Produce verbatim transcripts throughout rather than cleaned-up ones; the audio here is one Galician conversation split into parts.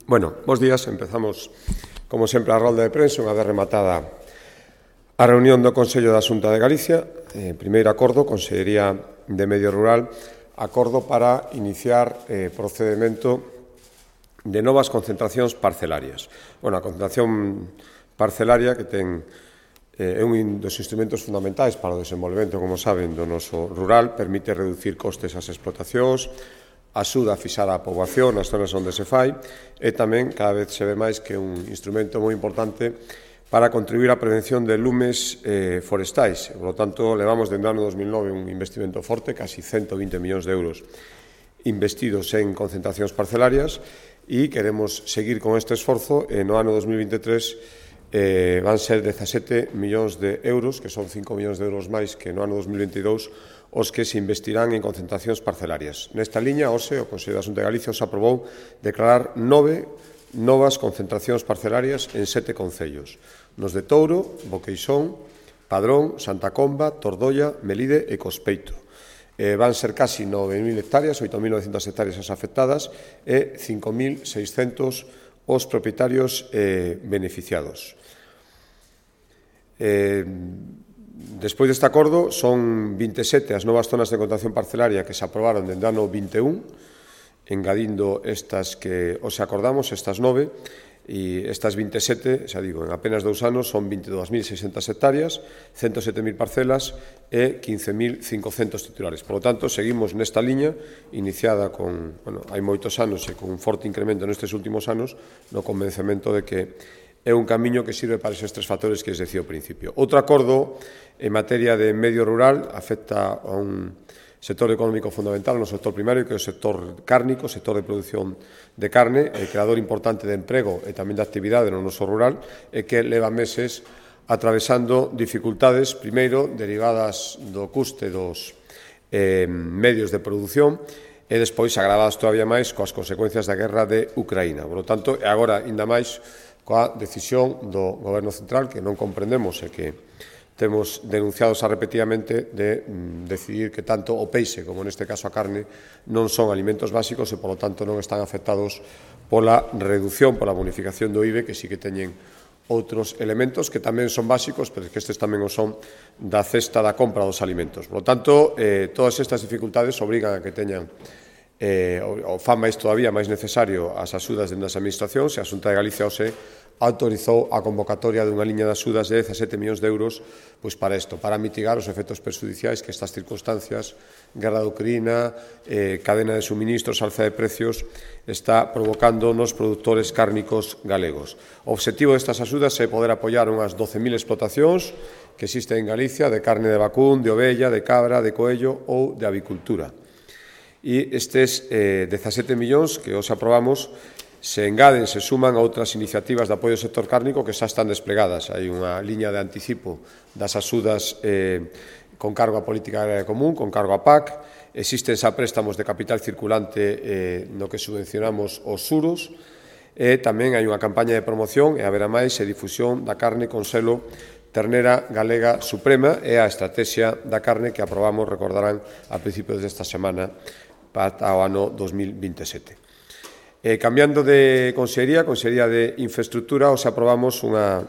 Bueno, bos días. Empezamos, como sempre, a rolda de prensa, unha vez rematada a reunión do Consello da Xunta de Galicia. Eh, primeiro acordo, Consellería de Medio Rural, acordo para iniciar eh, procedimento de novas concentracións parcelarias. Bueno, a concentración parcelaria que ten eh, é un dos instrumentos fundamentais para o desenvolvemento, como saben, do noso rural, permite reducir costes ás explotacións, axuda a fixar a poboación nas zonas onde se fai e tamén cada vez se ve máis que é un instrumento moi importante para contribuir á prevención de lumes eh, forestais. Por lo tanto, levamos dende o ano dos mil nove un investimento forte, casi ciento vinte millóns de euros investidos en concentracións parcelarias e queremos seguir con este esforzo e no ano dos mil veintitrés eh, van ser dezasete millóns de euros, que son cinco millóns de euros máis que no ano dos mil veintidous, os que se investirán en concentracións parcelarias. Nesta liña, hoxe, o Consello da Xunta de Galicia os aprobou declarar nove novas concentracións parcelarias en sete concellos, nos de Touro, Boqueixón, Padrón, Santa Comba, Tordoia, Melide e Cospeito. Eh, van ser casi nove mil hectáreas, oito mil novecentas hectáreas as afectadas e cinco mil seiscentos os propietarios eh, beneficiados. Eh, Despois deste acordo, son vinte e sete as novas zonas de concentración parcelaria que se aprobaron dende o ano vinte e un, engadindo estas que os acordamos, estas nove, e estas vinte e sete, xa digo, en apenas dous anos, son vinte e dúas mil seiscentas hectáreas, ciento sete mil parcelas e quince mil cincocentos titulares. Por lo tanto, seguimos nesta liña, iniciada con, bueno, hai moitos anos e con un forte incremento nestes últimos anos, no convencemento de que é un camiño que sirve para esos tres factores que les decía ao principio. Outro acordo en materia de medio rural afecta a un sector económico fundamental no sector primario, que é o sector cárnico, o sector de produción de carne, e creador importante de emprego e tamén de actividade no noso rural, e que leva meses atravesando dificultades, primeiro, derivadas do custe dos eh, medios de produción, e despois agravadas todavía máis coas consecuencias da guerra de Ucraína. Por lo tanto, agora, ainda máis, coa decisión do Goberno Central, que non comprendemos e que temos denunciados repetidamente de mm, decidir que tanto o peixe como neste caso a carne non son alimentos básicos e, por lo tanto, non están afectados pola reducción, pola bonificación do I V E, que sí que teñen outros elementos que tamén son básicos, pero que estes tamén o son da cesta da compra dos alimentos. Por lo tanto, eh, todas estas dificultades obrigan a que teñan eh, o fan máis todavía máis necesario as axudas dende as administracións, e a Xunta de Galicia hoxe autorizou a convocatoria dunha liña de axudas de dezasete millóns de euros pois para isto, para mitigar os efectos perxudiciais que estas circunstancias, guerra de Ucraína, eh, cadena de suministros, alza de precios, está provocando nos produtores cárnicos galegos. O obxectivo destas axudas é poder apoiar unhas doce mil explotacións que existen en Galicia de carne de vacún, de ovella, de cabra, de coello ou de avicultura. E estes eh, dezasete millóns que os aprobamos se engaden, se suman a outras iniciativas de apoio ao sector cárnico que xa están desplegadas. Hai unha liña de anticipo das axudas eh, con cargo a política agraria común, con cargo a P A C, existen xa préstamos de capital circulante eh, no que subvencionamos os suros, e tamén hai unha campaña de promoción e haberá máis e difusión da carne con selo Ternera Galega Suprema e a estrategia da carne que aprobamos, recordarán, a principios desta semana para o ano dos mil veintisiete. Eh, cambiando de Consellería, Consellería de Infraestructura, os aprobamos unha,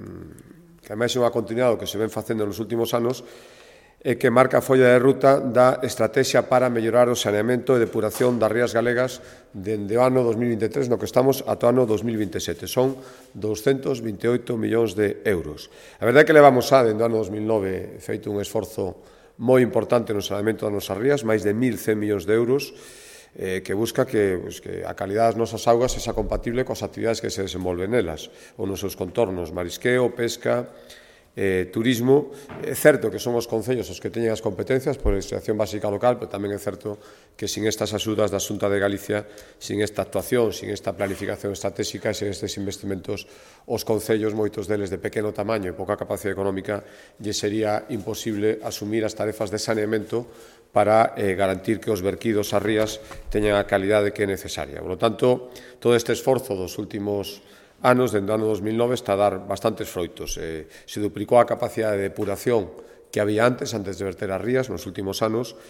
que ademais é unha continuidade que se ven facendo nos últimos anos, e que marca a folla de ruta da estrategia para mellorar o saneamento e depuración das rías galegas dende o ano dos mil veintitrés, no que estamos, ata o ano dos mil veintisiete. Son doscentos vinte e oito millóns de euros. A verdade é que levamos xa, dende o ano dos mil nove, feito un esforzo moi importante no saneamento das nosas rías, máis de mil cen millóns de euros, eh, que busca que, pues, que a calidad das nosas augas sexa compatible coas actividades que se desenvolven nelas, ou nos seus contornos, marisqueo, pesca, eh, turismo. É certo que son os concellos os que teñen as competencias por legislación básica local, pero tamén é certo que sin estas axudas da Xunta de Galicia, sin esta actuación, sin esta planificación estratégica e sin estes investimentos, os concellos, moitos deles de pequeno tamaño e pouca capacidade económica, lle sería imposible asumir as tarefas de saneamento para eh, garantir que os verquidos ás rías teñan a calidade que é necesaria. Por lo tanto, todo este esforzo dos últimos anos, dende o ano dos mil nove, está a dar bastantes froitos. Eh, se duplicou a capacidade de depuración que había antes, antes de verter as rías, nos últimos anos,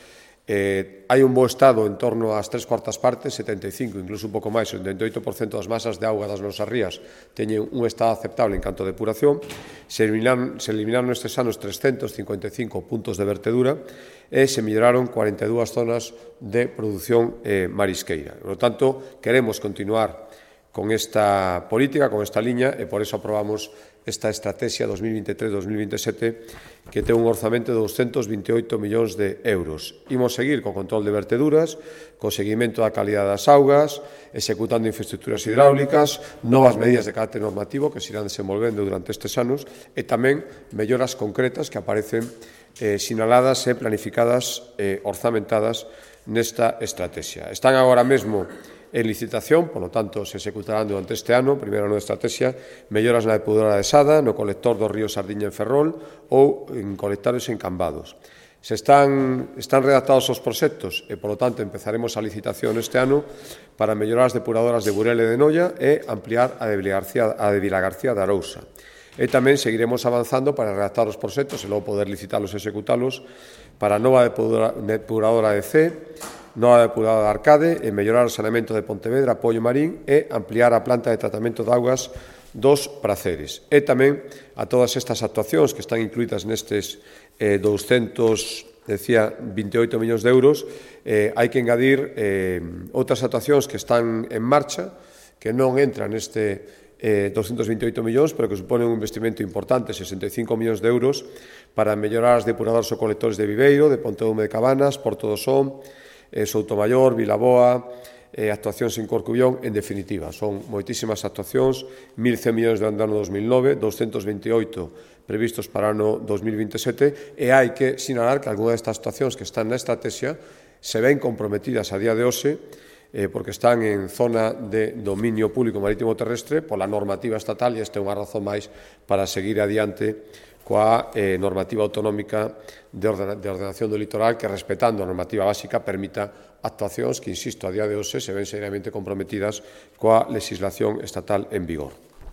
Eh, hai un bo estado en torno ás tres cuartas partes, setenta e cinco, incluso un pouco máis, o setenta e oito por cento das masas de auga das nosas rías teñen un estado aceptable en canto a depuración. Se eliminaron, se eliminaron estes anos trescentos cincuenta e cinco puntos de vertedura e se melloraron cuarenta e dúas zonas de produción eh, marisqueira. Por lo tanto, queremos continuar con esta política, con esta liña, e por eso aprobamos esta estrategia dos mil veintitrés dos mil veintisiete que ten un orzamento de doscientos veintioito millóns de euros. Imos seguir co control de verteduras, co seguimento da calidad das augas, executando infraestructuras hidráulicas, novas medidas de carácter normativo que se irán desenvolvendo durante estes anos e tamén melloras concretas que aparecen eh, sinaladas e planificadas e orzamentadas nesta estrategia. Están agora mesmo en licitación, por lo tanto, se executarán durante este ano, primeiro ano de estrategia, melloras na depuradora de Sada, no colector do río Sardiña en Ferrol ou en colectores en Cambados. Se están, están redactados os proxectos e, por lo tanto, empezaremos a licitación este ano para mellorar as depuradoras de Burela e de Noia e ampliar a de Vilagarcía, a de Vilagarcía de Arousa. E tamén seguiremos avanzando para redactar os proxectos e logo poder licitalos e executalos para a nova depuradora de C, nova depuradora de Arcade e mellorar o saneamento de Pontevedra, Pollo Marín e ampliar a planta de tratamento de augas dos Praceres. E tamén a todas estas actuacións que están incluídas nestes eh, doscientos, decía, veintioito millóns de euros, eh, hai que engadir eh, outras actuacións que están en marcha, que non entran neste eh, doscientos veintioito millóns, pero que suponen un investimento importante, sesenta e cinco millóns de euros, para mellorar as depuradoras ou colectores de Viveiro, de Ponteume de Cabanas, Porto do Son, eh, Soutomayor, Vilaboa, eh, actuacións en Corcubión, en definitiva. Son moitísimas actuacións, mil cen millóns de ano dos mil nove, doscientos veintioito previstos para o ano dos mil veintisiete, e hai que sinalar que algunhas destas actuacións que están na estrategia se ven comprometidas a día de hoxe eh, porque están en zona de dominio público marítimo terrestre pola normativa estatal, e esta é unha razón máis para seguir adiante coa eh, normativa autonómica de, ordena, de ordenación do litoral que, respetando a normativa básica, permita actuacións que, insisto, a día de hoxe se ven seriamente comprometidas coa legislación estatal en vigor.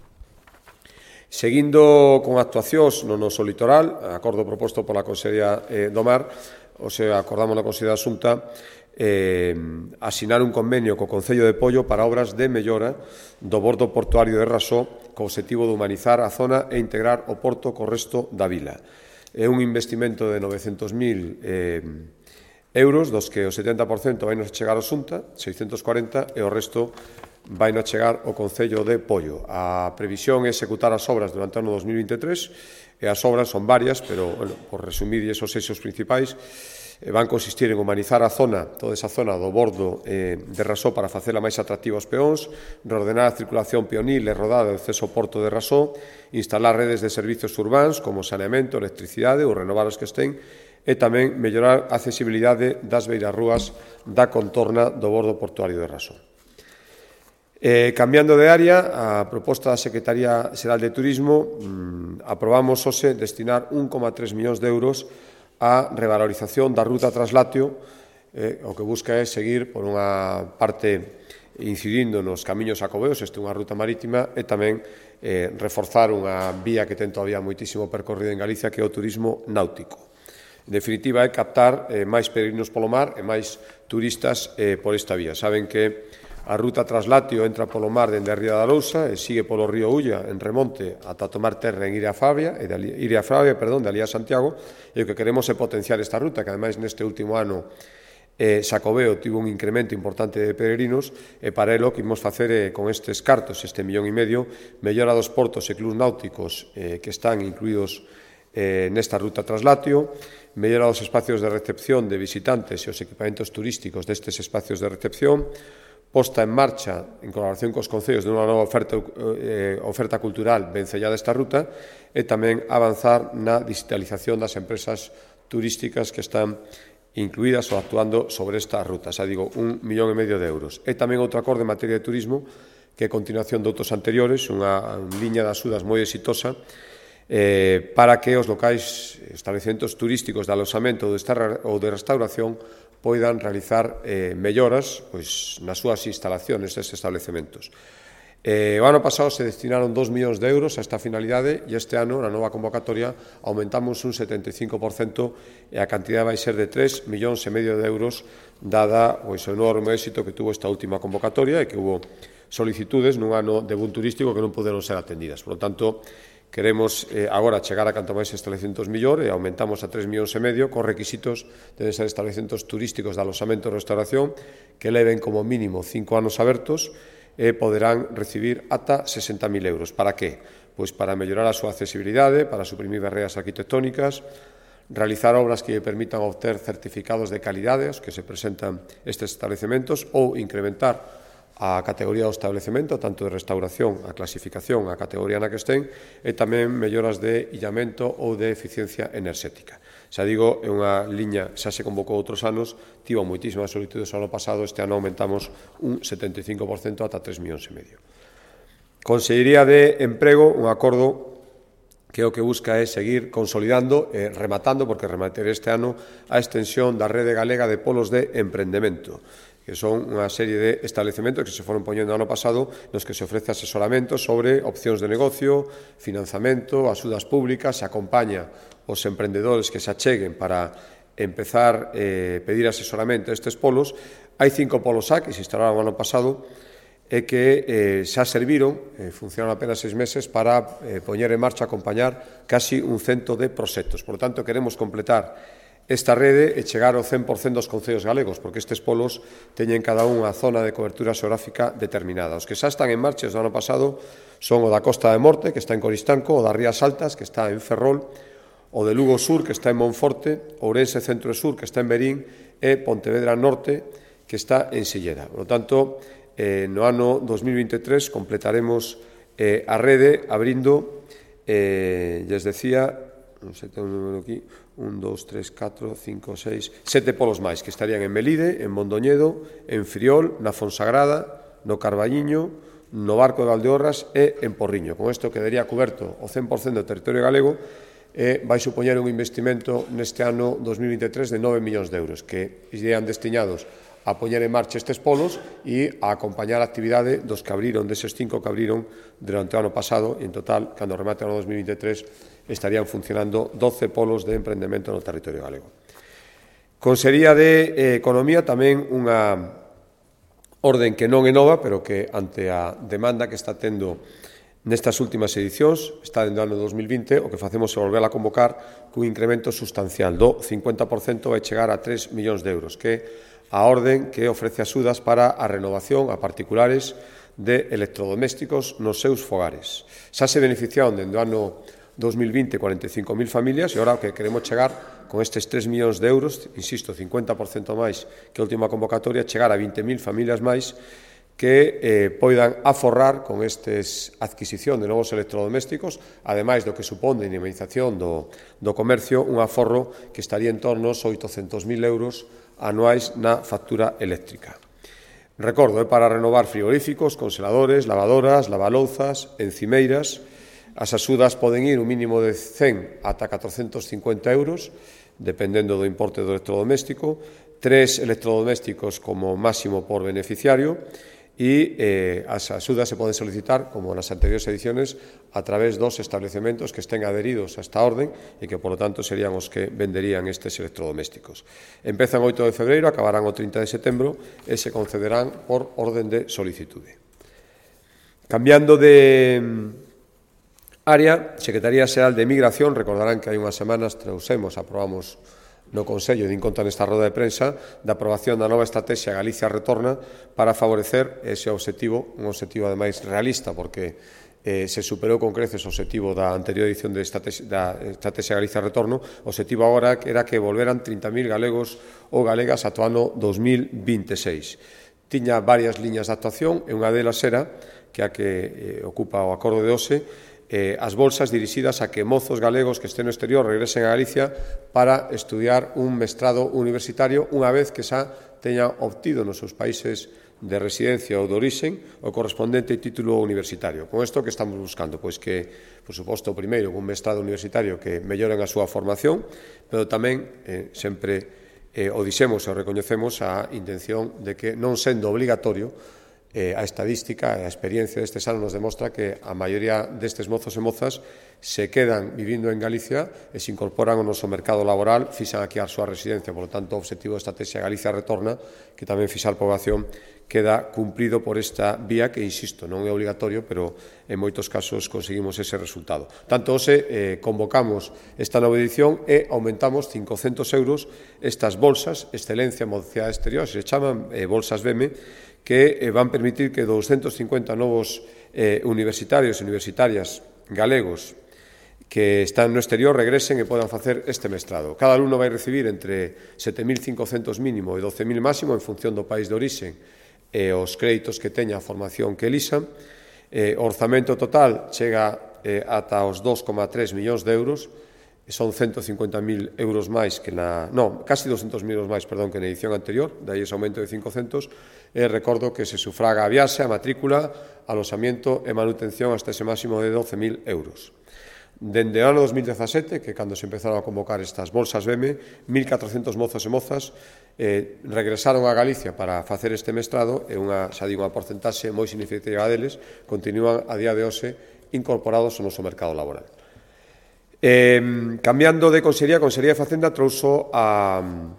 Seguindo con actuacións no noso litoral, acordo proposto pola Consellería eh, do Mar, o sea, acordamos na Consellería da Xunta eh, asinar un convenio co Concello de Pollo para obras de mellora do bordo portuario de Rasó co obxectivo de humanizar a zona e integrar o porto co resto da vila. É un investimento de novecentos mil eh, euros, dos que o setenta por cento vai nos chegar ao Xunta, seiscentos corenta, e o resto vai nos chegar ao Concello de Pollo. A previsión é executar as obras durante o ano dos mil veintitrés, e as obras son varias, pero, bueno, por resumir esos eixos principais, van consistir en humanizar a zona, toda esa zona do bordo eh, de Rasó para facela máis atractiva aos peóns, reordenar a circulación peonil e rodada do acceso ao porto de Rasó, instalar redes de servizos urbáns como saneamento, electricidade ou renovar os que estén, e tamén mellorar a accesibilidade das beirarrúas da contorna do bordo portuario de Rasó. Eh, cambiando de área, a proposta da Secretaría Xeral de Turismo, mmm, aprobamos hoxe destinar un coma tres millóns de euros a revalorización da ruta Traslatio, eh, o que busca é seguir, por unha parte, incidindo nos camiños xacobeos, este é unha ruta marítima, e tamén eh, reforzar unha vía que ten todavía moitísimo percorrido en Galicia, que é o turismo náutico. En definitiva, é captar eh, máis peregrinos polo mar e máis turistas eh, por esta vía. Saben que a ruta Traslatio entra polo mar dende a Ría da Arousa e sigue polo río Ulla en remonte ata tomar terra en Iria Fabia, e de Iria Fabia, perdón, de Alí a Santiago, e o que queremos é potenciar esta ruta, que ademais neste último ano eh, Xacobeo tivo un incremento importante de peregrinos, e para elo que imos facer eh, con estes cartos, este millón e medio, mellora dos portos e clubs náuticos eh, que están incluídos eh, nesta ruta Traslatio, mellora dos espacios de recepción de visitantes e os equipamentos turísticos destes espacios de recepción, posta en marcha, en colaboración cos concellos, de unha nova oferta, eh, oferta cultural vencellada esta ruta, e tamén avanzar na digitalización das empresas turísticas que están incluídas ou actuando sobre esta ruta. Xa digo, un millón e medio de euros. E tamén outro acordo en materia de turismo, que é continuación de outros anteriores, unha liña de axudas moi exitosa, eh, para que os locais establecementos turísticos de aloxamento ou de restauración poidan realizar eh, melloras pois, nas súas instalaciones destes establecementos. Eh, o ano pasado se destinaron dos millóns de euros a esta finalidade e este ano, na nova convocatoria, aumentamos un setenta e cinco por cento e a cantidad vai ser de tres millóns e medio de euros dada pois, o enorme éxito que tuvo esta última convocatoria e que hubo solicitudes nun ano de boom turístico que non puderon ser atendidas. Por lo tanto, queremos eh, agora chegar a canto máis establecementos millor e aumentamos a tres millóns e medio con requisitos de ser establecementos turísticos de alosamento e restauración que leven como mínimo cinco anos abertos e poderán recibir ata sesenta mil euros. Para que? Pois para mellorar a súa accesibilidade, para suprimir barreras arquitectónicas, realizar obras que permitan obter certificados de calidade aos que se presentan estes establecementos ou incrementar a categoría do establecemento, tanto de restauración, a clasificación, a categoría na que estén, e tamén melloras de illamento ou de eficiencia enerxética. Xa digo, é unha liña, xa se convocou outros anos, tivo moitísimas solicitudes o ano pasado, este ano aumentamos un setenta e cinco por cento ata tres millóns e medio. Consellería de Emprego, un acordo que o que busca é seguir consolidando e rematando, porque remater este ano, a extensión da rede galega de polos de emprendemento, que son unha serie de establecementos que se foron poñendo ano pasado nos que se ofrece asesoramento sobre opcións de negocio, financiamento, axudas públicas, se acompaña os emprendedores que se acheguen para empezar a eh, pedir asesoramento a estes polos. Hai cinco polos A que se instalaron ano pasado e que eh, xa serviron, eh, funcionan apenas seis meses, para eh, poñer en marcha, acompañar casi un cento de proxectos. Por lo tanto, queremos completar esta rede e chegar ao cen por cento dos concellos galegos, porque estes polos teñen cada un a zona de cobertura xeográfica determinada. Os que xa están en marcha do ano pasado son o da Costa da Morte, que está en Coristanco, o das Rías Altas, que está en Ferrol, o de Lugo Sur, que está en Monforte, Ourense Centro e Sur, que está en Verín, e Pontevedra Norte, que está en Silleda. Por lo tanto, eh, no ano dos mil veintitrés completaremos eh, a rede abrindo, eh, lles decía, non sei, ten un número aquí, un, dous, tres, catro, cinco, seis, sete polos máis, que estarían en Melide, en Mondoñedo, en Friol, na Fonsagrada, no Carballiño, no Barco de Valdeorras e en Porriño. Con isto quedaría coberto o cen por cento do territorio galego e vai supoñer un investimento neste ano dos mil veintitrés de nove millóns de euros que irían destinados a poñer en marcha estes polos e a acompañar a actividade dos que abriron, deses cinco que abriron durante o ano pasado, e en total, cando remate o ano dos mil veintitrés, estarían funcionando doce polos de emprendemento no territorio galego. Consellería de Economía, tamén unha orden que non é nova, pero que ante a demanda que está tendo nestas últimas edicións, está dentro do ano dos mil vinte, o que facemos é volver a convocar cun incremento sustancial do cincuenta por cento vai chegar a tres millóns de euros, que é a orden que ofrece axudas para a renovación a particulares de electrodomésticos nos seus fogares. Xa se beneficiaron dentro do ano dos mil vinte cuarenta e cinco mil familias e agora o que queremos chegar con estes tres millóns de euros, insisto, cincuenta por cento máis que a última convocatoria, chegar a vinte mil familias máis que eh, poidan aforrar con estes adquisición de novos electrodomésticos, ademais do que supón de dinamización do, do comercio, un aforro que estaría en torno aos oitocentos mil euros anuais na factura eléctrica. Recordo, é para renovar frigoríficos, congeladores, lavadoras, lavalouzas, encimeiras. As axudas poden ir un mínimo de cen ata catrocentos cincuenta euros, dependendo do importe do electrodoméstico, tres electrodomésticos como máximo por beneficiario, e eh, as axudas se poden solicitar, como nas anteriores ediciones, a través dos establecementos que estén adheridos a esta orden e que, por lo tanto, serían os que venderían estes electrodomésticos. Empezan o oito de febreiro, acabarán o trinta de setembro e se concederán por orden de solicitude. Cambiando de área, Secretaría Xeral de Migración, recordarán que hai unhas semanas trouxemos, aprobamos no Consello, din conta nesta roda de prensa, da aprobación da nova estrategia Galicia Retorna para favorecer ese objetivo, un objetivo ademais realista, porque eh, se superou con creces o objetivo da anterior edición de estrategia, da estrategia Galicia Retorno. O objetivo agora era que volveran trinta mil galegos ou galegas ata o ano dos mil veintiséis. Tiña varias liñas de actuación e unha delas era, que a que eh, ocupa o acordo de hoxe, Eh, as bolsas dirixidas a que mozos galegos que estén no exterior regresen a Galicia para estudiar un mestrado universitario unha vez que xa teñan obtido nos seus países de residencia ou de orixen o correspondente título universitario. Con isto que estamos buscando? Pois que, por suposto, primeiro, un mestrado universitario que melloren a súa formación, pero tamén, eh, sempre eh, o dixemos e o recoñecemos a intención de que non sendo obligatorio eh, a estadística e a experiencia destes anos nos demostra que a maioría destes mozos e mozas se quedan vivindo en Galicia e se incorporan ao noso mercado laboral, fixan aquí a súa residencia. Por lo tanto, o objetivo da estrategia Galicia Retorna, que tamén fixar poboación, queda cumprido por esta vía que, insisto, non é obligatorio, pero en moitos casos conseguimos ese resultado. Tanto hoxe eh, convocamos esta nova edición e aumentamos cincocentos euros estas bolsas, excelencia en mocidade exterior, se chaman eh, bolsas B E M E, que eh, van permitir que doscientos cincuenta novos eh, universitarios e universitarias galegos que están no exterior regresen e podan facer este mestrado. Cada alumno vai recibir entre sete mil cincocentos mínimo e doce mil máximo en función do país de orixe e os créditos que teña a formación que elixan. Eh, o orzamento total chega eh, ata os dos coma tres millóns de euros, son ciento cincuenta mil euros máis que na... non, casi doscientos mil euros máis, perdón, que na edición anterior, dai ese aumento de cincocentos, e recordo que se sufraga a viaxe, a matrícula, alosamiento e manutención hasta ese máximo de doce mil euros. Dende o ano dos mil dezasete, que cando se empezaron a convocar estas bolsas B E M E, mil catrocentos mozos e mozas eh, regresaron a Galicia para facer este mestrado e unha, xa digo, unha porcentaxe moi significativa deles continúan a día de hoxe incorporados ao noso mercado laboral. Eh, cambiando de Consellería, a Consellería de Facenda trouxo a,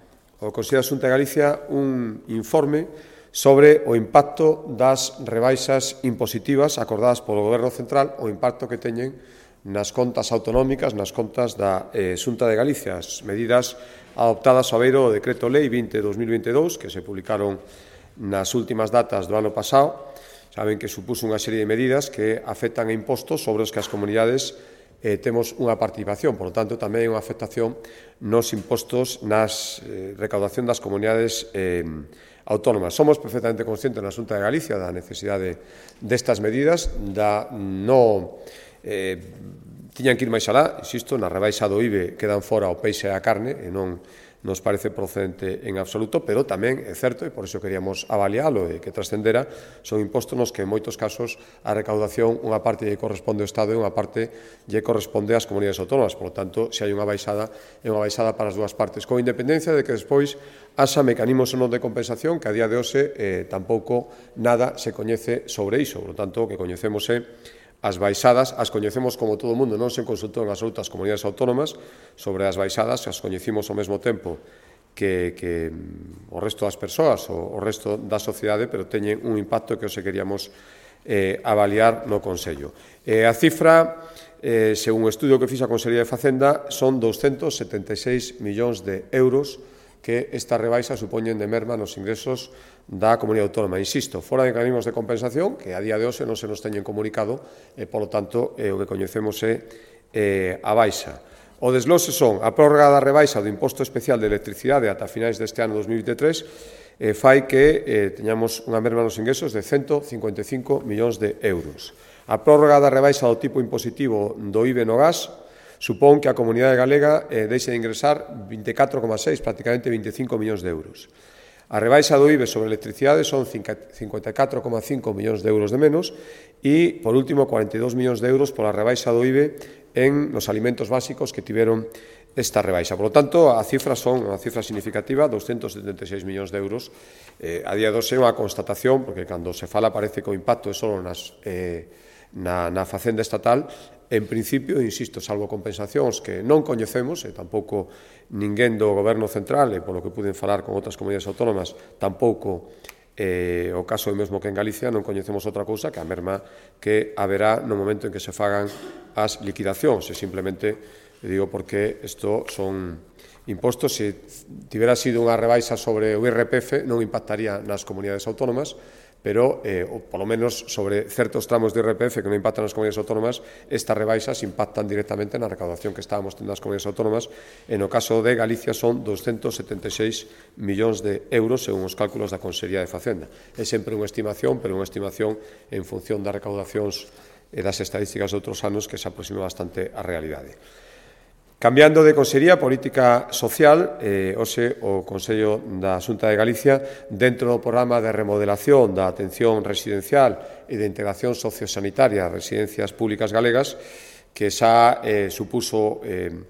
ao Consello de Xunta de Galicia un informe sobre o impacto das rebaixas impositivas acordadas polo Goberno Central, o impacto que teñen nas contas autonómicas, nas contas da eh, Xunta de Galicia, as medidas adoptadas ao beiro do Decreto Lei vinte barra dos mil veintidós, que se publicaron nas últimas datas do ano pasado. Saben que supuso unha serie de medidas que afectan a impostos sobre os que as comunidades eh, temos unha participación, por lo tanto, tamén hai unha afectación nos impostos, nas eh, recaudación das comunidades eh, autónomas. Somos perfectamente conscientes na Xunta de Galicia da necesidade destas medidas, da no... Eh, tiñan que ir máis alá, insisto, na rebaixa do I V E quedan fora o peixe e a carne e non nos parece procedente en absoluto, pero tamén é certo, e por iso queríamos avalialo e que trascendera, son impostos nos que en moitos casos a recaudación unha parte lle corresponde ao Estado e unha parte lle corresponde ás comunidades autónomas. Por lo tanto, se hai unha baixada, é unha baixada para as dúas partes, con independencia de que despois haxa mecanismos ou non de compensación que a día de hoxe eh, tampouco nada se coñece sobre iso. Por lo tanto, o que coñecemos é as baixadas, as coñecemos como todo o mundo, non se consultou en absoluto as comunidades autónomas sobre as baixadas, as coñecimos ao mesmo tempo que, que o resto das persoas, o, o resto da sociedade, pero teñen un impacto que os queríamos eh, avaliar no Consello. Eh, a cifra, eh, según o estudio que fixa a Consellería de Facenda, son doscientos setenta e seis millóns de euros que esta rebaixa supoñen de merma nos ingresos da comunidade autónoma. Insisto, fora de mecanismos de compensación, que a día de hoxe non se nos teñen comunicado, e, polo tanto, eh, o que coñecemos é eh, a baixa. O desglose son a prórroga da rebaixa do imposto especial de electricidade ata finais deste ano dos mil veintitrés, eh, fai que eh, teñamos unha merma nos ingresos de ciento cincuenta e cinco millóns de euros. A prórroga da rebaixa do tipo impositivo do I V E no gas supón que a comunidade galega eh, deixe de ingresar vinte e catro coma seis, prácticamente vinte e cinco millóns de euros. A rebaixa do I V E sobre electricidade son cincuenta e catro coma cinco millóns de euros de menos e, por último, cuarenta e dous millóns de euros pola rebaixa do I V E en los alimentos básicos que tiveron esta rebaixa. Por lo tanto, a cifra son unha cifra significativa, doscientos setenta e seis millóns de euros. Eh, a día de hoxe é unha constatación, porque cando se fala parece que o impacto é só nas, eh, na, na facenda estatal. En principio, insisto, salvo compensacións que non coñecemos, e tampouco ninguén do Goberno Central, e polo que puden falar con outras comunidades autónomas, tampouco eh, o caso é mesmo que en Galicia non coñecemos outra cousa que a merma que haberá no momento en que se fagan as liquidacións. E simplemente digo porque isto son impostos, se tivera sido unha rebaixa sobre o I R P F non impactaría nas comunidades autónomas, pero, eh, ou polo menos, sobre certos tramos de I R P F que non impactan nas comunidades autónomas, estas rebaixas impactan directamente na recaudación que estábamos tendo nas comunidades autónomas. E no caso de Galicia son doscientos setenta e seis millóns de euros según os cálculos da Consellería de Facenda. É sempre unha estimación, pero unha estimación en función das recaudacións e das estadísticas de outros anos que se aproxima bastante á realidade. Cambiando de Consellería, Política Social, eh, hoxe o Consello da Xunta de Galicia, dentro do programa de remodelación da atención residencial e de integración sociosanitaria ás residencias públicas galegas, que xa eh, supuso eh,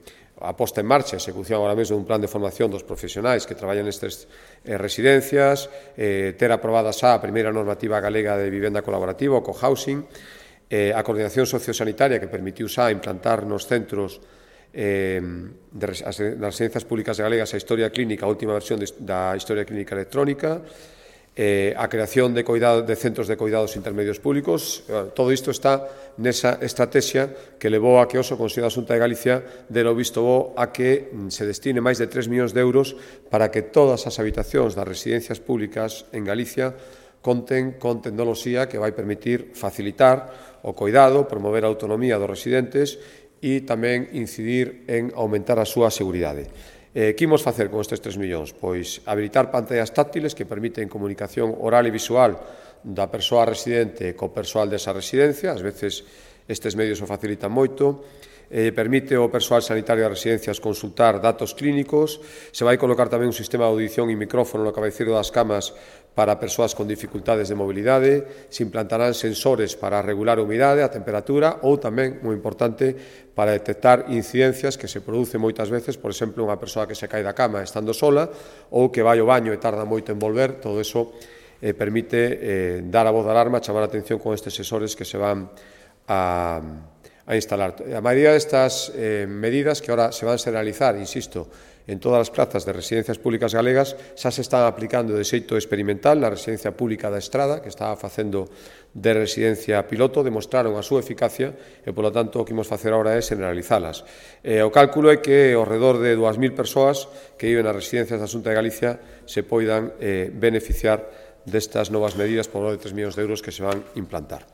a posta en marcha, execución agora mesmo dun plan de formación dos profesionais que traballan nestas eh, residencias, eh, ter aprobada xa a primeira normativa galega de vivenda colaborativa, o co-housing, eh, a coordinación sociosanitaria que permitiu xa implantar nos centros eh, de, as, das residencias públicas galegas a historia clínica, a última versión de, da historia clínica electrónica, eh, a creación de, cuidado, de centros de cuidados intermedios públicos. Todo isto está nesa estrategia que levou a que o Consello da Xunta de Galicia dera o visto bo a que se destine máis de tres millóns de euros para que todas as habitacións das residencias públicas en Galicia conten con tecnoloxía que vai permitir facilitar o cuidado, promover a autonomía dos residentes e tamén incidir en aumentar a súa seguridade. Eh, que imos facer con estes tres millóns? Pois habilitar pantallas táctiles que permiten comunicación oral e visual da persoa residente co persoal desa residencia, ás veces estes medios o facilitan moito, eh, permite ao persoal sanitario das residencias consultar datos clínicos, se vai colocar tamén un sistema de audición e micrófono no cabeceiro das camas para persoas con dificultades de mobilidade, se implantarán sensores para regular a humidade, a temperatura ou tamén, moi importante, para detectar incidencias que se producen moitas veces, por exemplo, unha persoa que se cae da cama estando sola ou que vai ao baño e tarda moito en volver, todo eso eh, permite eh, dar a voz de alarma, chamar a atención con estes sensores que se van a, a instalar. A maioría destas eh, medidas que ahora se van a realizar, insisto, en todas as plazas de residencias públicas galegas, xa se están aplicando de xeito experimental na residencia pública da Estrada, que estaba facendo de residencia piloto, demostraron a súa eficacia e, polo tanto, o que imos facer agora é generalizalas. Eh, o cálculo é que ao redor de dúas mil persoas que viven nas residencias da Xunta de Galicia se poidan eh, beneficiar destas novas medidas por valor de tres millóns de euros que se van implantar.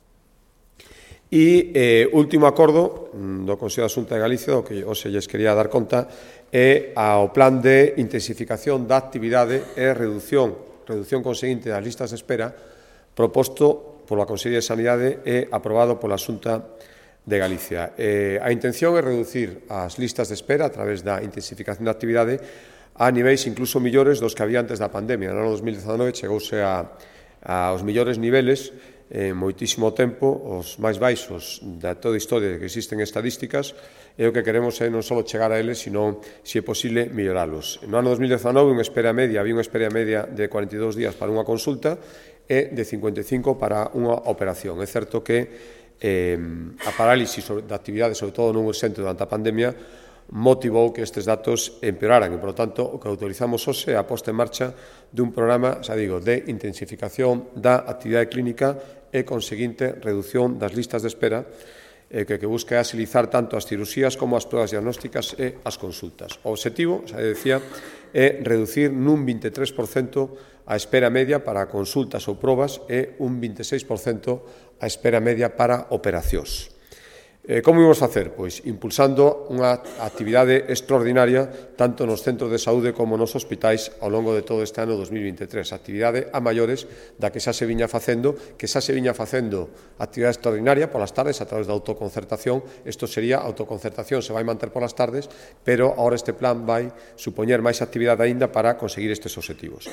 E eh, último acordo do Consello da Xunta de Galicia, do que hoxe lles quería dar conta, é ao plan de intensificación da actividade e reducción, reducción conseguinte das listas de espera proposto pola Consellería de Sanidade e aprobado pola Xunta de Galicia. Eh, a intención é reducir as listas de espera a través da intensificación da actividade a niveis incluso millores dos que había antes da pandemia. No ano dos mil dezanove chegouse a, aos millores niveles en moitísimo tempo, os máis baixos da toda a historia que existen estadísticas, e o que queremos é non só chegar a eles, sino, se é posible, melloralos. No ano dos mil dezanove, unha espera media, había unha espera media de cuarenta e dous días para unha consulta e de cincuenta e cinco para unha operación. É certo que eh, a parálisis da actividade, sobre todo nun exento durante a pandemia, motivou que estes datos empeoraran e, por lo tanto, o que autorizamos hoxe é a posta en marcha dun programa, xa digo, de intensificación da actividade clínica e conseguinte reducción das listas de espera eh, que, que busca axilizar tanto as cirurxías como as pruebas diagnósticas e as consultas. O obxectivo, xa decía, é reducir nun vinte e tres por cento a espera media para consultas ou probas e un vinte e seis por cento a espera media para operacións. Eh, como imos facer? Pois impulsando unha actividade extraordinaria tanto nos centros de saúde como nos hospitais ao longo de todo este ano dos mil vinte e tres. Actividade a maiores da que xa se viña facendo, que xa se viña facendo actividade extraordinaria polas tardes a través da autoconcertación. Isto sería autoconcertación, se vai manter polas tardes, pero agora este plan vai supoñer máis actividade aínda para conseguir estes obxectivos.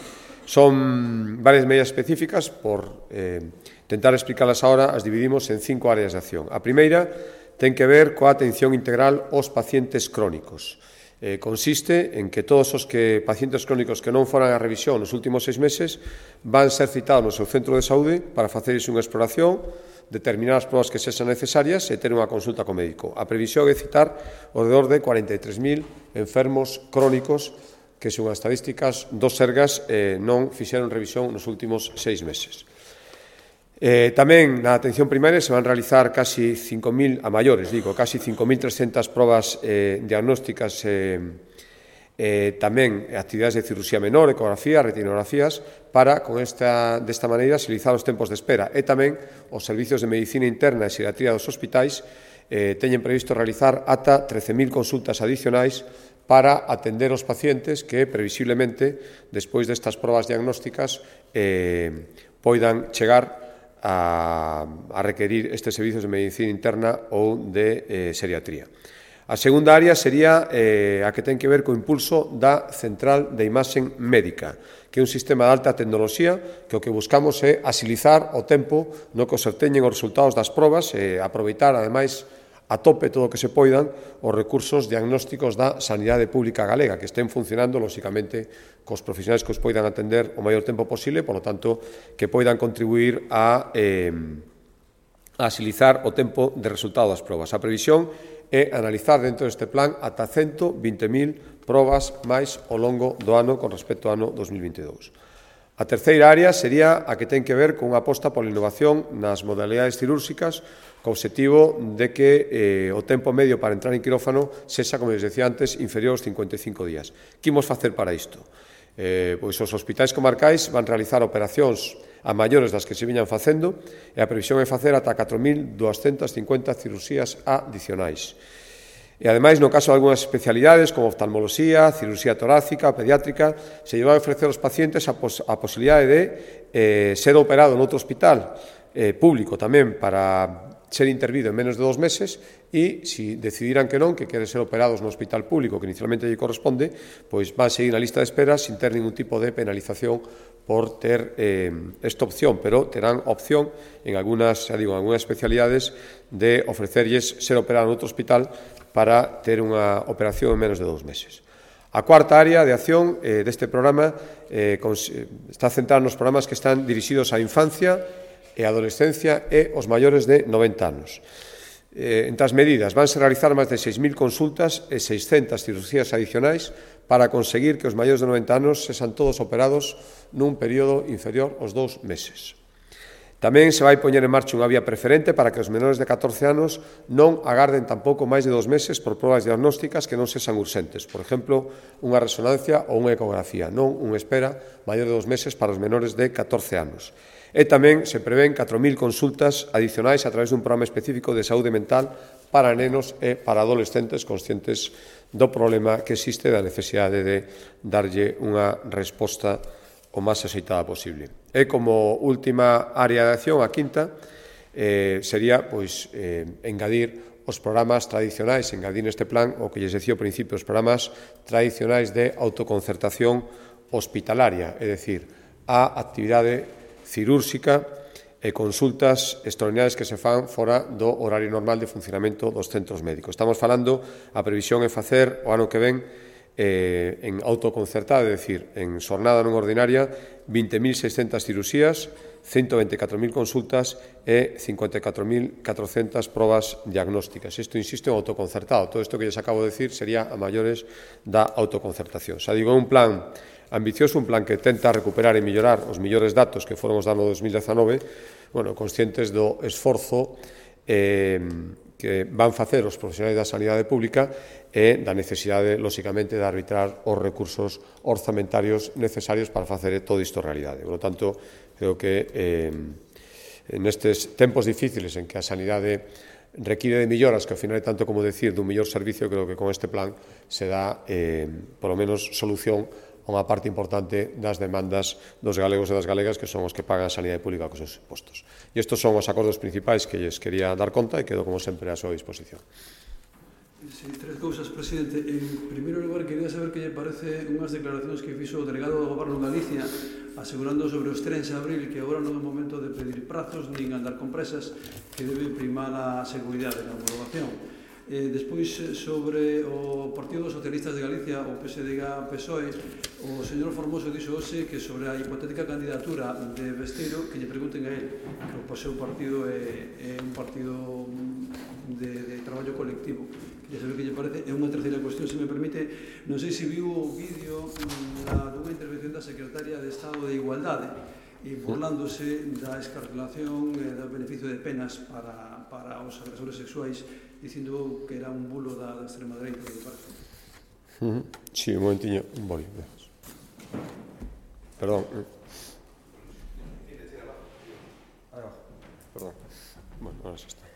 Son varias medidas específicas, por eh, tentar explicalas agora, as dividimos en cinco áreas de acción. A primeira ten que ver coa atención integral aos pacientes crónicos. Eh, consiste en que todos os que pacientes crónicos que non foran a revisión nos últimos seis meses van ser citados no seu centro de saúde para facerles unha exploración, determinar as probas que sexan necesarias e ter unha consulta co médico. A previsión é citar ao redor de cuarenta e tres mil enfermos crónicos que, según as estadísticas dos Sergas, eh, non fixeron revisión nos últimos seis meses. Eh, tamén na atención primaria se van realizar casi cinco mil, a maiores, digo, casi cinco mil trescentas probas eh, diagnósticas, eh, eh, tamén actividades de cirurxía menor, ecografía, retinografías, para, con esta, desta maneira, agilizar os tempos de espera. E tamén os servicios de medicina interna e psiquiatría dos hospitais eh, teñen previsto realizar ata trece mil consultas adicionais para atender os pacientes que, previsiblemente, despois destas probas diagnósticas, eh, poidan chegar A, a requerir estes servicios de medicina interna ou de eh, seriatría. A segunda área sería eh, a que ten que ver co impulso da Central de Imaxen Médica, que é un sistema de alta tecnoloxía que o que buscamos é axilizar o tempo no que se obteñen os resultados das probas e aproveitar, ademais, a tope todo o que se poidan os recursos diagnósticos da sanidade pública galega, que estén funcionando, lóxicamente, cos profesionais que os poidan atender o maior tempo posible, por lo tanto, que poidan contribuir a, eh, a axilizar o tempo de resultado das probas. A previsión é analizar dentro deste plan ata ciento vinte mil probas máis ao longo do ano con respecto ao ano dos mil vinte e dous. A terceira área sería a que ten que ver con unha aposta pola innovación nas modalidades cirúrxicas co obxectivo de que eh, o tempo medio para entrar en quirófano sexa, como les decía antes, inferior aos cincuenta e cinco días. Que imos facer para isto? Eh, pois os hospitais comarcais van realizar operacións a maiores das que se viñan facendo e a previsión é facer ata catro mil douscentas cincuenta cirurxías adicionais. E, ademais, no caso de algunhas especialidades, como oftalmoloxía, cirurxía torácica, pediátrica, se lle vai ofrecer aos pacientes a, pos a posibilidade de eh, ser operado noutro hospital eh, público tamén para ser intervido en menos de dos meses e, se decidiran que non, que queren ser operados no hospital público que inicialmente lle corresponde, pois van a seguir na lista de espera sin ter ningún tipo de penalización por ter eh, esta opción, pero terán opción en algunhas, xa digo, en algunhas especialidades de ofrecerlles ser operado en outro hospital para ter unha operación en menos de dous meses. A cuarta área de acción eh, deste programa eh, está centrada nos programas que están dirixidos á infancia e a adolescencia e os maiores de noventa anos. Eh, entre as medidas, vanse realizar máis de seis mil consultas e seiscentas cirurxías adicionais para conseguir que os maiores de noventa anos sexan todos operados nun período inferior aos dous meses. Tamén se vai poñer en marcha unha vía preferente para que os menores de catorce anos non agarden tampouco máis de dos meses por probas diagnósticas que non sexan urxentes. Por exemplo, unha resonancia ou unha ecografía, non unha espera maior de dos meses para os menores de catorce anos. E tamén se prevén catro mil consultas adicionais a través dun programa específico de saúde mental para nenos e para adolescentes conscientes do problema que existe da necesidade de darlle unha resposta o máis axeitada posible. E como última área de acción, a quinta, eh, sería pois, eh, engadir os programas tradicionais, engadir neste plan o que lles decía ao principio, os programas tradicionais de autoconcertación hospitalaria, é dicir, a actividade cirúrxica e consultas extraordinarias que se fan fora do horario normal de funcionamento dos centros médicos. Estamos falando, a previsión é facer o ano que ven eh, en autoconcertada, é dicir, en xornada non ordinaria, vinte mil seiscentas cirurxías, ciento vinte e catro mil consultas e cincuenta e catro mil catrocentas probas diagnósticas. Isto, insisto, en autoconcertado. Todo isto que lles acabo de decir sería a maiores da autoconcertación. Xa digo, é un plan ambicioso, un plan que tenta recuperar e mellorar os millores datos que foron os do ano dos mil dezanove, bueno, conscientes do esforzo eh, que van facer os profesionais da sanidade pública e da necesidade, lóxicamente, de arbitrar os recursos orzamentarios necesarios para facer todo isto realidade. Por lo tanto, creo que eh, nestes tempos difíciles en que a sanidade require de melloras, que ao final é tanto como decir dun mellor servicio, creo que con este plan se dá, eh, polo menos, solución a unha parte importante das demandas dos galegos e das galegas, que son os que pagan a sanidade pública cos seus impostos. E estes son os acordos principais que lles quería dar conta e quedo, como sempre, a súa disposición. Sí, tres cousas, presidente. En primeiro lugar, quería saber que lle parece unhas declaracións que fixo o delegado do Goberno en Galicia asegurando sobre os trens a abril que agora non é momento de pedir prazos nin andar con presas, que debe primar a seguridade na homologación. Eh, despois, sobre o Partido dos Socialistas de Galicia, o P S D G P S O E, o señor Formoso dixo hoxe que sobre a hipotética candidatura de Besteiro, que lle pregunten a él, que o seu partido é, é un partido de, de traballo colectivo. Queria saber que lle parece. E unha terceira cuestión, se me permite, non sei se viu o vídeo da, dunha intervención da secretaria de Estado de Igualdade, e burlándose da escarcelación e do beneficio de penas para, para os agresores sexuais, dicindo que era un bulo da, da extrema dereita, que me parece. Uh -huh. Sí, un momentiño, un boli. Perdón. Perdón. Bueno, ahora xa está.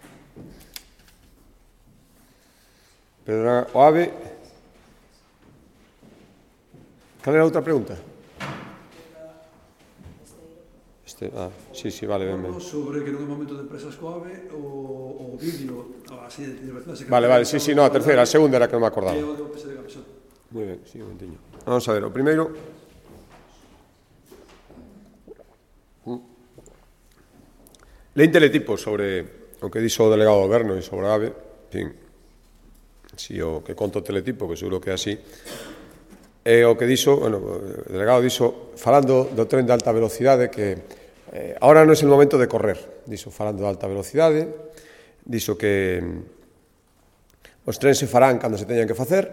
Pedro Oave. Cal era a outra pregunta? Este, ah, sí, sí, vale, ben, ben. Sobre que non é momento de empresas coave, o, o vídeo, así, de intervención. Vale, vale, sí, sí, no, a terceira, a segunda era que non me acordaba. Moi ben, sí, un momentiño. Vamos a ver, o primeiro. Lein teletipo sobre o que dixo o delegado do Goberno e sobre a AVE, fin, si o que conto o teletipo, que seguro que é así, e o que dixo, bueno, o delegado dixo, falando do tren de alta velocidade, que eh, ahora non é o momento de correr, dixo, falando de alta velocidade, dixo que os trens se farán cando se teñan que facer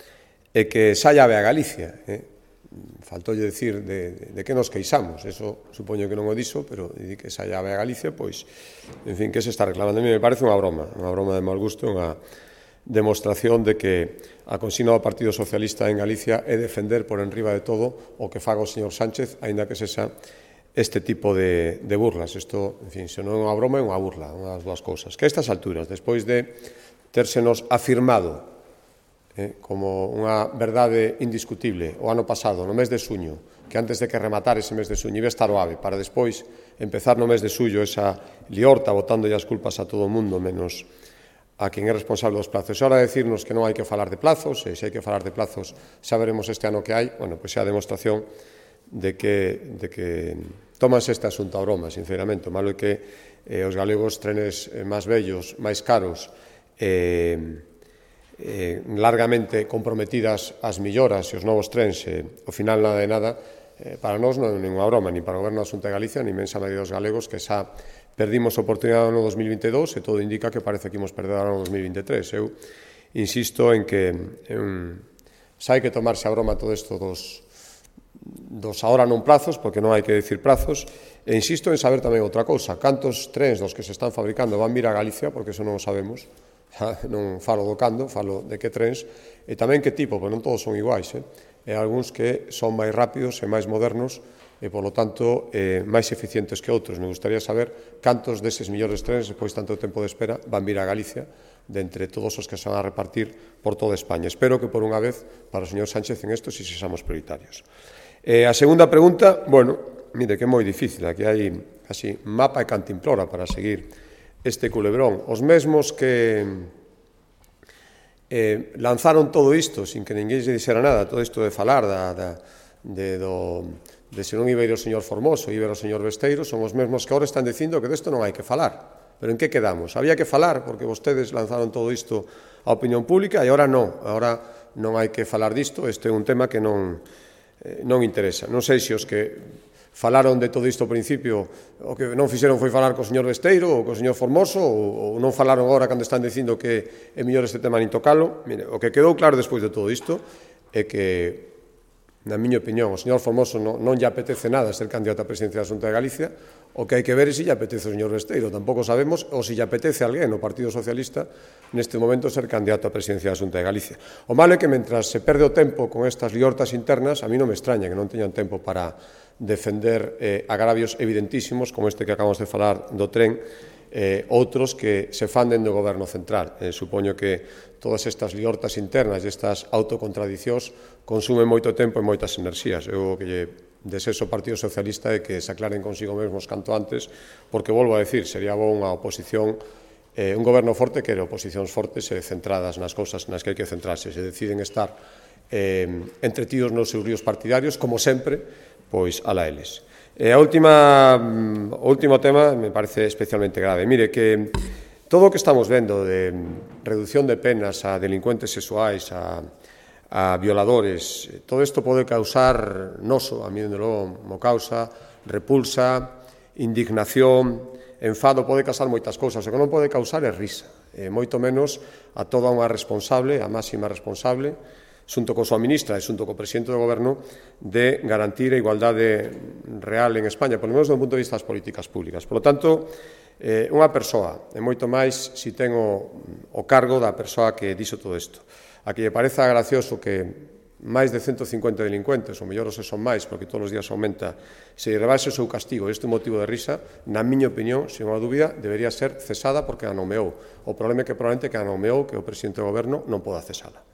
e que xa llave a Galicia. Eh? Faltoulle dicir de, de que nos queixamos, eso supoño que non o dixo, pero di que xa llave a Galicia, pois, en fin, que se está reclamando. A mí me parece unha broma, unha broma de mal gusto, unha demostración de que a consigna do Partido Socialista en Galicia é defender por enriba de todo o que faga o señor Sánchez, aínda que sexa este tipo de, de burlas. Isto, en fin, se non é unha broma, é unha burla, unha das dúas cousas. Que a estas alturas, despois de térsenos afirmado eh, como unha verdade indiscutible o ano pasado, no mes de suño, que antes de que rematar ese mes de suño iba a estar o AVE, para despois empezar no mes de suyo esa liorta botándolle as culpas a todo o mundo, menos a quen é responsable dos plazos. E ahora decirnos que non hai que falar de plazos, e se hai que falar de plazos xa veremos este ano que hai, bueno, pois é a demostración de que, de que tomanse este asunto a broma, sinceramente. O malo é que eh, os galegos trenes eh, máis vellos, máis caros, eh, eh, largamente comprometidas as melloras e os novos trens, eh, ao final nada de nada, eh, para nós non é ninguna broma, ni para o Goberno da Xunta de Galicia, ni inmensa maioría dos galegos, que xa perdimos a oportunidade no dos mil vinte e dous e todo indica que parece que imos perder no dos mil vinte e tres. Eu insisto en que en, xa hai que tomarse a broma todo isto dos, dos ahora non plazos, porque non hai que decir plazos, e insisto en saber tamén outra cousa, cantos trens dos que se están fabricando van vir a Galicia, porque eso non o sabemos, non falo do cando, falo de que trens, e tamén que tipo, porque non todos son iguais, eh? e algúns que son máis rápidos e máis modernos, e, por lo tanto, eh, máis eficientes que outros. Me gustaría saber cantos deses millores trens, depois tanto tempo de espera, van vir a Galicia, de entre todos os que se van a repartir por toda España. Espero que, por unha vez, para o señor Sánchez en isto, si se somos prioritarios. Eh, a segunda pregunta, bueno, mire, que é moi difícil, aquí hai casi mapa e cantimplora para seguir este culebrón. Os mesmos que eh, lanzaron todo isto, sin que ninguén lle dixera nada, todo isto de falar da, da, de, do... de se non iba a ir o señor Formoso, iba o señor Besteiro, son os mesmos que agora están dicindo que desto non hai que falar. Pero en que quedamos? Había que falar porque vostedes lanzaron todo isto á opinión pública e agora non, agora non hai que falar disto, este é un tema que non, eh, non interesa. Non sei se os que falaron de todo isto ao principio o que non fixeron foi falar co señor Besteiro ou co señor Formoso ou, ou non falaron agora cando están dicindo que é mellor este tema nin tocalo. Mire, o que quedou claro despois de todo isto é que, na miña opinión, o señor Formoso non, non lle apetece nada ser candidato a presidencia da Xunta de Galicia, o que hai que ver é se lle apetece o señor Besteiro, tampouco sabemos, ou se lle apetece a alguén no Partido Socialista neste momento ser candidato a presidencia da Xunta de Galicia. O malo é que, mentras se perde o tempo con estas liortas internas, a mí non me extraña que non teñan tempo para defender eh, agravios evidentísimos, como este que acabamos de falar do tren, eh, outros que se fan dentro do Goberno Central. Eh, supoño que todas estas liortas internas e estas autocontradicións consumen moito tempo e moitas enerxías. Eu o que lle desexo ao Partido Socialista é que se aclaren consigo mesmos canto antes, porque, volvo a decir, sería bo unha oposición, eh, un goberno forte que era oposicións fortes e centradas nas cousas nas que hai que centrarse. Se deciden estar eh, entretidos nos seus ríos partidarios, como sempre, pois ala eles. E a última, o último tema me parece especialmente grave. Mire, que todo o que estamos vendo de reducción de penas a delincuentes sexuais, a, a violadores, todo isto pode causar noso, a mí dende logo mo causa, repulsa, indignación, enfado, pode causar moitas cousas. O que non pode causar é risa, e moito menos a toda unha responsable, a máxima responsable, xunto co súa ministra e xunto co presidente do Goberno, de garantir a igualdade real en España, polo menos do punto de vista das políticas públicas. Por lo tanto, eh, unha persoa, e moito máis si ten o, o cargo da persoa que dixo todo isto, a que lle pareza gracioso que máis de ciento cincuenta delincuentes, ou mellor se son máis, porque todos os días aumenta, se rebaixe o seu castigo, este motivo de risa, na miña opinión, sen unha dúbida, debería ser cesada porque a nomeou. O problema é que probablemente que a nomeou, que o presidente do Goberno non poda cesala.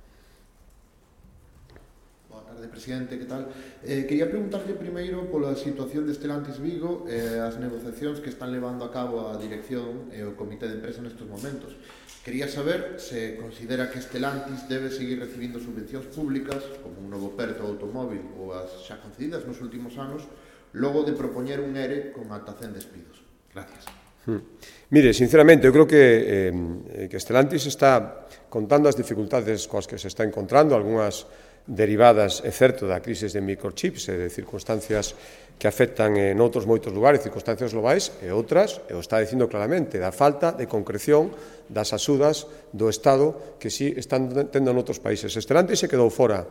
Presidente, que tal? Eh, quería preguntarlle primeiro pola situación de Stellantis Vigo e eh, as negociacións que están levando a cabo a dirección e o comité de empresa nestes momentos. Quería saber se considera que Stellantis debe seguir recibindo subvencións públicas, como un novo perto automóvil ou as xa concedidas nos últimos anos, logo de propoñer un E R E con ata cen despidos. Gracias. Mire, sinceramente, eu creo que, eh, que Stellantis está contando as dificultades coas que se está encontrando, algunhas derivadas, é certo, da crisis de microchips e de circunstancias que afectan en outros moitos lugares, circunstancias globais, e outras, e o está dicindo claramente, da falta de concreción das axudas do Estado que si están tendo en outros países. Stellantis se quedou fora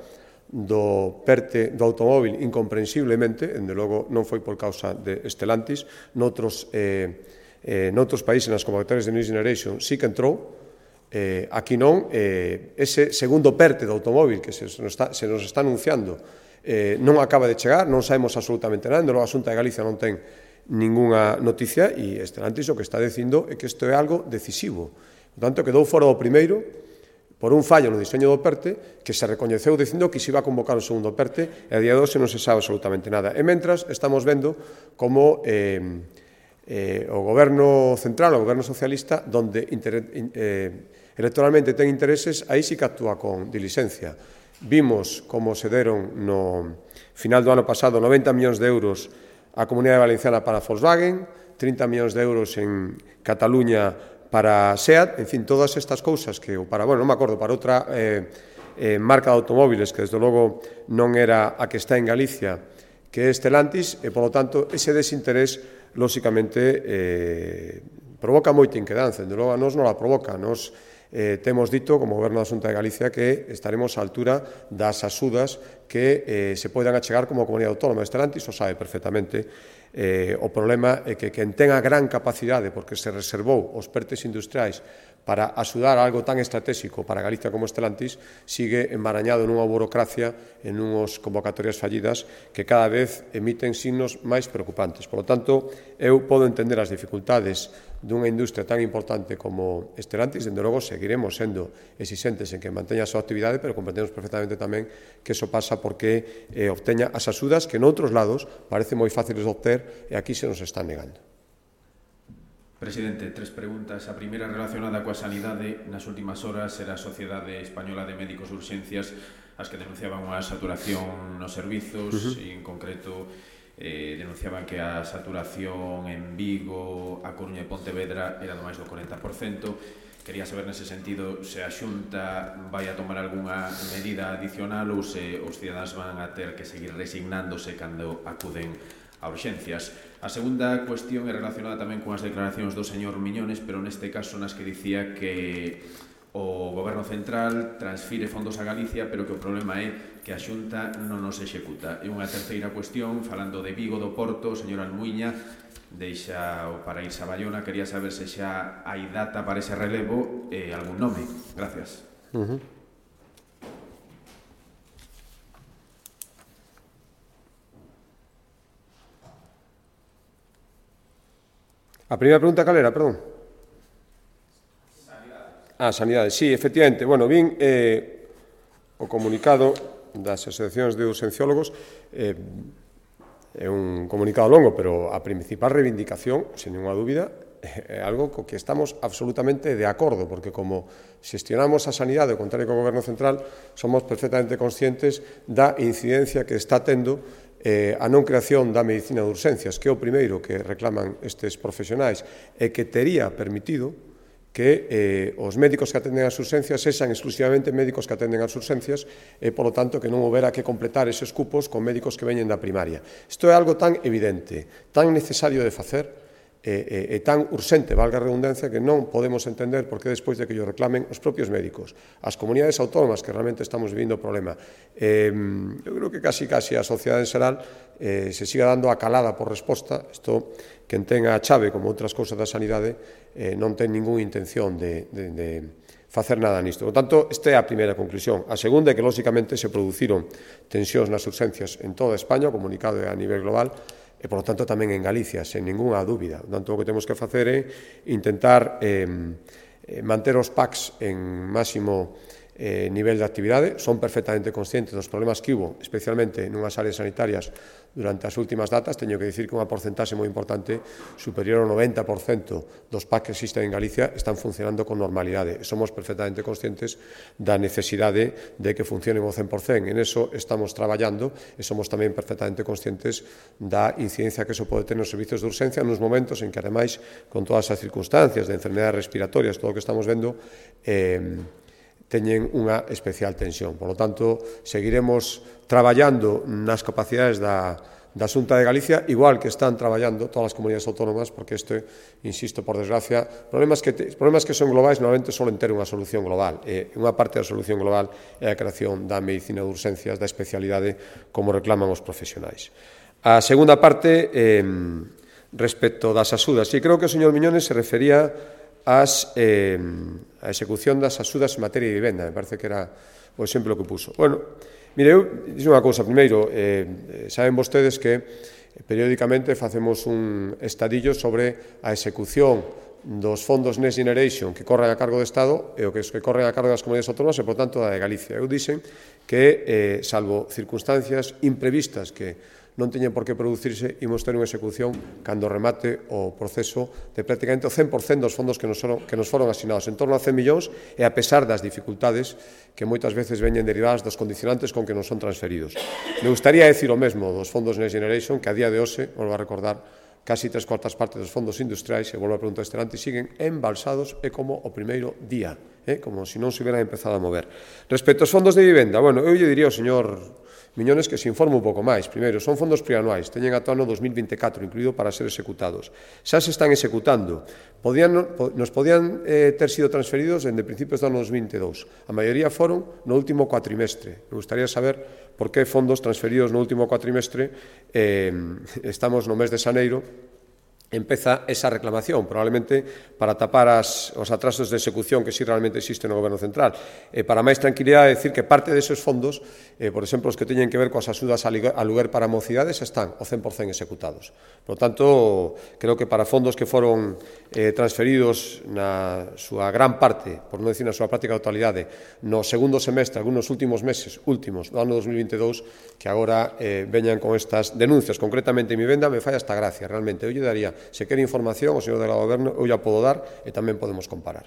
do PERTE do automóvil incomprensiblemente, dende logo non foi por causa de Stellantis, noutros, eh, eh, noutros países, nas convocatorias de Next Generation, sí que entrou, eh, aquí non, eh, ese segundo PERTE do automóvil que se nos está, se nos está anunciando eh, non acaba de chegar, non sabemos absolutamente nada, logo a Xunta de Galicia non ten ningunha noticia e Stellantis o que está dicindo é que isto é algo decisivo. Por tanto, quedou fora do primeiro por un fallo no diseño do PERTE que se recoñeceu dicindo que se iba a convocar o segundo PERTE e a día de hoxe non se sabe absolutamente nada. E mentras estamos vendo como eh, eh, o goberno central, o goberno socialista, donde inter, eh, electoralmente ten intereses, aí sí que actúa con diligencia. Vimos como se deron no final do ano pasado noventa millóns de euros á Comunidade Valenciana para Volkswagen, trinta millóns de euros en Cataluña para SEAT, en fin, todas estas cousas que, para, bueno, non me acordo, para outra eh, eh, marca de automóviles que, desde logo, non era a que está en Galicia, que é Stellantis, e, polo tanto, ese desinterés, lóxicamente, eh, provoca moita inquedanza, desde logo a nos non la provoca, nos Eh, temos dito, como Goberno da Xunta de Galicia, que estaremos á altura das axudas que eh, se poidan achegar como comunidade autónoma. Stellantis o sabe perfectamente. Eh, o problema é que quen ten a gran capacidade, porque se reservou os PERTES industriais para axudar a algo tan estratégico para Galicia como Stellantis, sigue embarañado nunha burocracia, en unhas convocatorias fallidas que cada vez emiten signos máis preocupantes. Por lo tanto, eu podo entender as dificultades dunha industria tan importante como Stellantis. Dende logo, seguiremos sendo exixentes en que manteña a súa actividade, pero comprendemos perfectamente tamén que eso pasa porque eh, obteña as axudas que noutros lados parecen moi fáciles de obter e aquí se nos están negando. Presidente, tres preguntas. A primeira relacionada coa sanidade. Nas últimas horas era a Sociedade Española de Médicos de Urxencias as que denunciaban unha saturación nos servizos, uh-huh. e en concreto eh, denunciaban que a saturación en Vigo, A Coruña e Pontevedra era do máis do corenta por cento. Quería saber nese sentido se a Xunta vai a tomar algunha medida adicional ou se os cidadáns van a ter que seguir resignándose cando acuden a urxencias. A segunda cuestión é relacionada tamén con as declaracións do señor Miñones, pero neste caso nas que dicía que o Goberno Central transfire fondos a Galicia, pero que o problema é que a Xunta non os executa. E unha terceira cuestión, falando de Vigo, do Porto, o señor Almuiña deixa o para irse a Bayona. Quería saber se xa hai data para ese relevo e algún nome. Gracias. Uh-huh. A primeira pregunta cal era, perdón? Sanidade. Ah, sanidade, sí, efectivamente. Bueno, vin eh, o comunicado das asociacións de urxenciólogos, eh, é un comunicado longo, pero a principal reivindicación, sen ninguna dúbida, é algo co que estamos absolutamente de acordo, porque como xestionamos a sanidade, ao contrario que o Goberno Central, somos perfectamente conscientes da incidencia que está tendo eh, a non creación da medicina de urxencias, que é o primeiro que reclaman estes profesionais, e que tería permitido que eh, os médicos que atenden as urxencias sexan exclusivamente médicos que atenden as urxencias e, polo tanto, que non houbera que completar eses cupos con médicos que veñen da primaria. Isto é algo tan evidente, tan necesario de facer, e, e, e tan urxente, valga a redundancia, que non podemos entender por que despois de que yo reclamen os propios médicos, as comunidades autónomas que realmente estamos vivindo o problema. Eh, eu creo que casi casi a sociedade en xeral eh, se siga dando a calada por resposta. Isto, quen ten a chave, como outras cousas da sanidade, eh, non ten ninguna intención de, de, de facer nada nisto. Por tanto, esta é a primeira conclusión. A segunda é que, lóxicamente, se produciron tensións nas urxencias en toda España, o comunicado é a nivel global, e, por lo tanto, tamén en Galicia, sen ninguna dúbida. Por tanto, o que temos que facer é intentar eh, manter os P A Cs en máximo eh, nivel de actividade, son perfectamente conscientes dos problemas que hubo, especialmente nunhas áreas sanitarias durante as últimas datas. Teño que dicir que unha porcentaxe moi importante, superior ao noventa por cento dos P A C que existen en Galicia, están funcionando con normalidade. Somos perfectamente conscientes da necesidade de que funcionen ao cen por cento. En eso estamos traballando e somos tamén perfectamente conscientes da incidencia que eso pode ter nos servizos de urxencia nos momentos en que, ademais, con todas as circunstancias de enfermedades respiratorias, todo o que estamos vendo, eh, teñen unha especial tensión. Por lo tanto, seguiremos traballando nas capacidades da, da Xunta de Galicia, igual que están traballando todas as comunidades autónomas, porque este, insisto, por desgracia, problemas que, te, problemas que son globais normalmente solen ter unha solución global. E unha parte da solución global é a creación da medicina de urxencias, da especialidade, como reclaman os profesionais. A segunda parte, eh, respecto das axudas. Sí, creo que o señor Miñones se refería As, eh, a execución das axudas en materia de vivenda, me parece que era o exemplo que puso. Bueno, mire, eu dixo unha cousa, primeiro, eh, saben vostedes que periódicamente facemos un estadillo sobre a execución dos fondos Next Generation que corren a cargo do Estado e o que, que corren a cargo das comunidades autónomas e, por tanto, da de Galicia. Eu dixen que, eh, salvo circunstancias imprevistas que non teñen por que producirse, imos ter unha execución cando remate o proceso de prácticamente o cen por cento dos fondos que nos foron, que nos foron asignados, en torno a cen millóns, e a pesar das dificultades que moitas veces veñen derivadas dos condicionantes con que non son transferidos. Me gustaría decir o mesmo dos fondos Next Generation, que a día de hoxe, volvo a recordar, casi tres cuartas partes dos fondos industriais, e volvo a preguntar este antes, siguen embalsados e como o primeiro día, eh, como se non se hubieran empezado a mover. Respecto aos fondos de vivenda, bueno, eu lle diría ao señor Miñones que se informe un pouco máis. Primeiro, son fondos plurianuais, teñen ata o ano dos mil vinte e catro incluído para ser executados. Xa se están executando. Podían, nos podían eh, ter sido transferidos dende principios do ano dos mil vinte e dous. A maioría foron no último cuatrimestre. Me gustaría saber por que fondos transferidos no último cuatrimestre. Eh, estamos no mes de xaneiro, empeza esa reclamación, probablemente para tapar as, os atrasos de execución que si sí realmente existen no Goberno Central. E para máis tranquilidade, decir que parte deses fondos, eh, por exemplo, os que teñen que ver coas axudas a lugar para mocidades, están o cen por cento executados. Por tanto, creo que para fondos que foron eh, transferidos na súa gran parte, por non decir na súa práctica totalidade, no segundo semestre, algunos últimos meses, últimos, do ano dos mil vinte e dous, que agora eh, veñan con estas denuncias, concretamente en mi venda, me fai hasta gracia, realmente. Eu lle daría, se quere información, o señor delegado do Goberno, eu ya podo dar e tamén podemos comparar.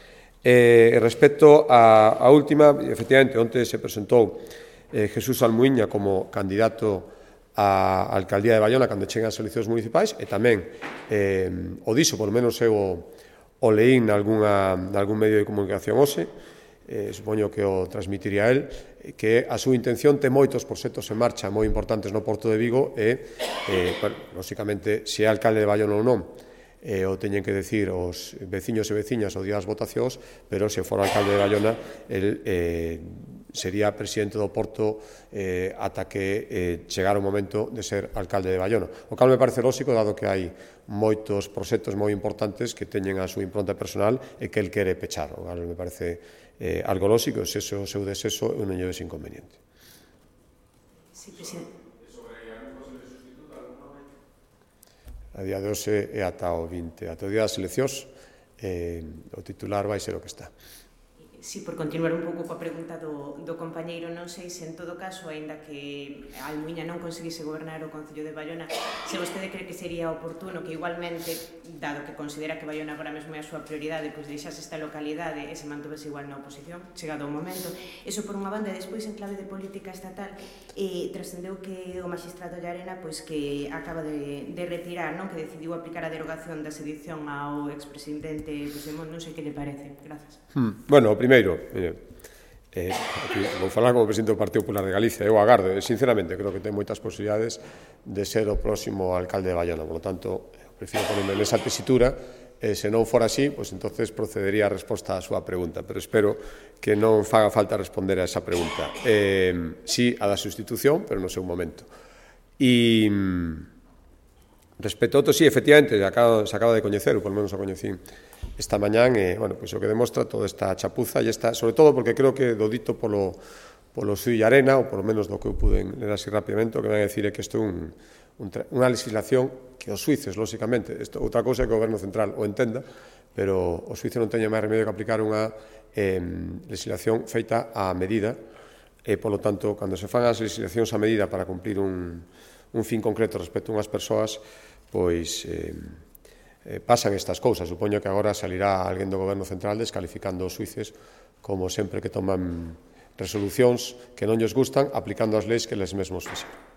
Eh, respecto a, a última, efectivamente, onte se presentou eh, Jesús Almuíña como candidato a alcaldía de Baiona cando cheguen as eleccións municipais e tamén eh, o dixo, por menos eu o, o leín nalgúna, nalgún medio de comunicación hoxe, eh, supoño que o transmitiría el, que a súa intención ten moitos proxectos en marcha moi importantes no Porto de Vigo e, eh, bueno, lóxicamente, se é alcalde de Baiona ou non, eh, o teñen que decir os veciños e veciñas o día das votacións, pero se fora alcalde de Baiona, el eh, sería presidente do Porto eh, ata que eh, chegara o momento de ser alcalde de Baiona. O cal me parece lóxico, dado que hai moitos proxectos moi importantes que teñen a súa impronta personal e que el quere pechar. O cal me parece eh, algo lóxico, se eso o seu deseso, eu non lle ves inconveniente. Sí, presidente. A día de hoxe é ata o vinte, ata o día das eleccións, eh, o titular vai ser o que está. Sí, por continuar un pouco coa pregunta do, do compañeiro, non sei se en todo caso, aínda que a Almuíña non conseguise gobernar o Concello de Baiona, se vostede cree que sería oportuno que igualmente, dado que considera que Baiona agora mesmo é a súa prioridade, pois deixase esta localidade e se mantuvese igual na oposición, chegado o momento. Eso por unha banda, e despois en clave de política estatal, eh, trascendeu que o magistrado Llarena, pois que acaba de, de retirar, non, que decidiu aplicar a derogación da sedición ao expresidente Puigdemont, non sei que lle parece. Gracias. Hmm. Bueno, o primeiro, mire, eh, aquí vou falar como presidente do Partido Popular de Galicia, eu agardo, e sinceramente creo que ten moitas posibilidades de ser o próximo alcalde de Baiona, por lo tanto, prefiro ponerme nesa tesitura, e se non fora así, pois entonces procedería a resposta á súa pregunta, pero espero que non faga falta responder a esa pregunta. Eh, sí, a da sustitución, pero no seu momento. E respecto a outro, sí, efectivamente, se acaba, se acaba de coñecer, ou por menos o coñecín esta mañán, e, bueno, pois o que demostra toda esta chapuza, e esta, sobre todo porque creo que do dito polo, polo Sui Arena, ou por menos do que eu pude ler así rapidamente, o que van a decir é que isto é un, un, unha legislación que os suíces, lóxicamente, isto, outra cousa é que o Goberno Central o entenda, pero o xuízo non teña máis remedio que aplicar unha eh, legislación feita á medida, e, polo tanto, cando se fan as legislacións a medida para cumplir un, un fin concreto respecto a unhas persoas, pois eh, eh, pasan estas cousas. Supoño que agora salirá alguén do Goberno Central descalificando os xuíces, como sempre que toman resolucións que non lles gustan, aplicando as leis que les mesmos fixeron.